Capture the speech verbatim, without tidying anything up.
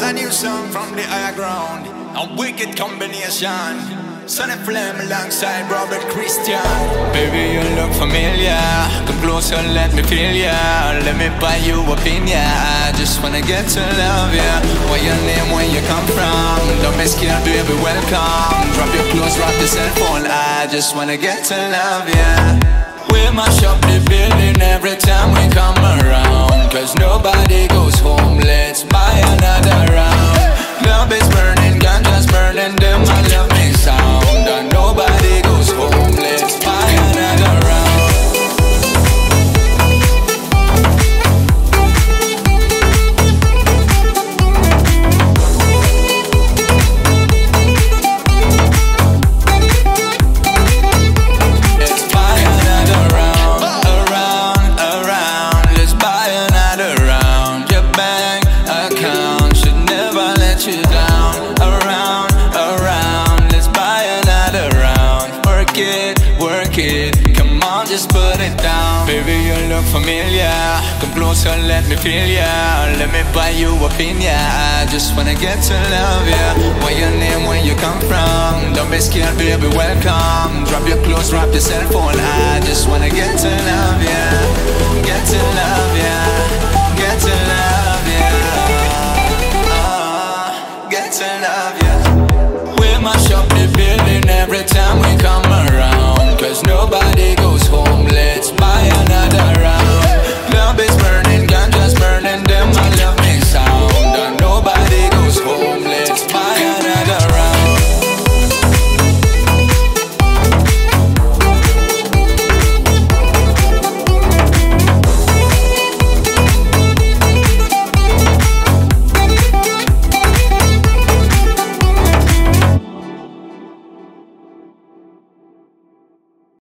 A new song from the higher ground, a wicked combination. Sonny Flame alongside Robert Christian. Baby, you look familiar. Come closer, let me feel ya. Let me buy you opinion. I just wanna get to love ya. What your name, where you come from? Don't be scared, baby, welcome. Drop your clothes, drop your cell phone. I just wanna get to love ya. We mash up the building every time we come around. Cause nobody goes home, let's buy another round. Love is burning, ganja's burning, them I love me sound. And nobody goes home, let's buy another round. Let's buy another round. Around, around, let's buy another round. Your bank account should never let you down. Around, around, let's buy another round. Work it, work it, come on, just put it down. Baby, you look familiar. Come closer, let me feel ya. Let me buy you opinion. I just wanna get to love ya. What your name, where you come from? Don't be scared, baby, welcome. Drop your clothes, drop your cell phone. I just wanna get to love ya. Get to love ya. Get to love ya. Uh, get to love ya. We mash up the building every time we come around. Cause nobody goes